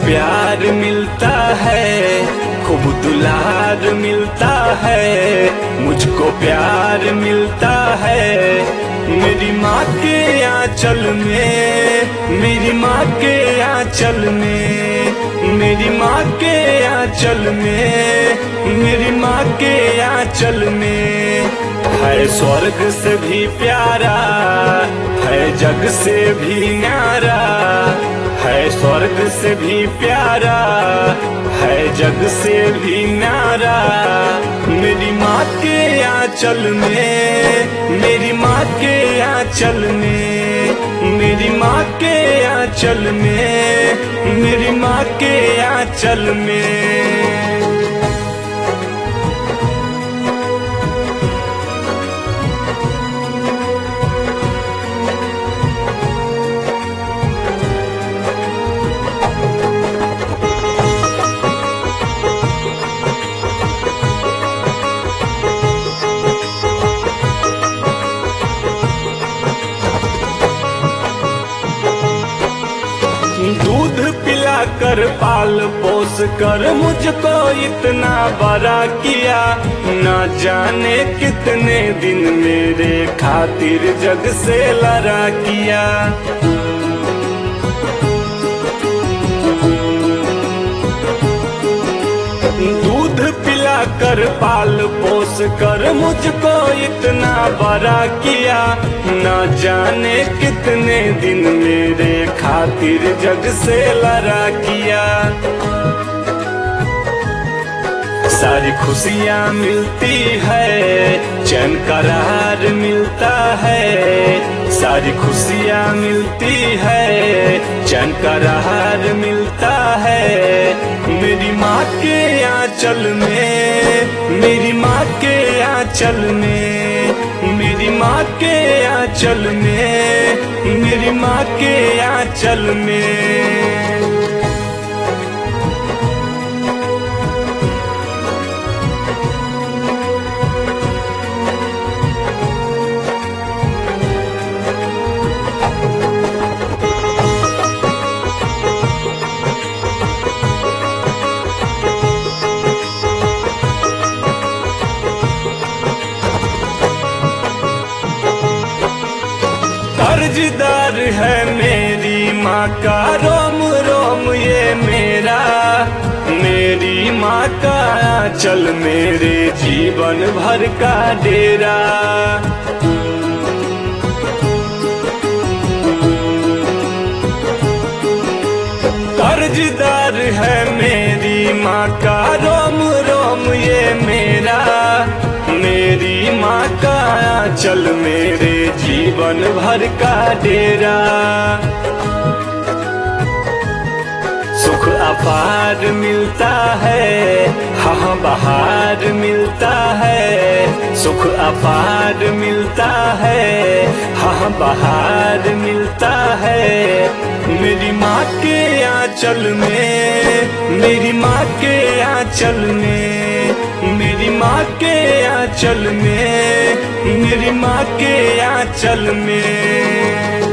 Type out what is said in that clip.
प्यार मिलता है, खूब दुलार मिलता है, मुझको प्यार मिलता है। मेरी माँ के आंचल में, मेरी माँ के आंचल में, मेरी माँ के आंचल में, मेरी माँ के आंचल में है स्वर्ग से भी प्यारा, है जग से भी न्यारा, है स्वर्ग से भी प्यारा, है जग से भी न्यारा। मेरी माँ के आंचल में, मेरी माँ के आंचल में, मेरी माँ के आंचल में, मेरी माँ के आंचल में। दूध पिला कर पाल पोस कर मुझको इतना बड़ा किया, ना जाने कितने दिन मेरे खातिर जग से लड़ा किया। दूध पिला कर पाल पोस कर मुझको इतना बड़ा किया, ना जाने कितने दिन मेरे खातिर जग से लड़ा किया। सारी खुशियाँ मिलती है, चैन करार मिलता है, सारी खुशियाँ मिलती है, चैन करार मिलता है। मेरी माँ के आंचल में, मेरी माँ के आंचल में, मेरी माँ के आंचल में, मेरी माँ के आंचल में। कर्जदार है मेरी माँ का रोम रोम ये मेरा, मेरी माँ का आंचल मेरे जीवन भर का डेरा। कर्जदार है मेरी माँ का रोम रोम ये मेरा, मेरी माँ का आंचल मेरे जीवन भर का डेरा। सुख अपार मिलता है, हाँ बहार मिलता है, सुख अपार मिलता है, हाँ बहार मिलता है। मेरी माँ के आंचल में, मेरी माँ के आंचल में, मेरी माँ के आंचल में, मेरी माँ के आंचल में।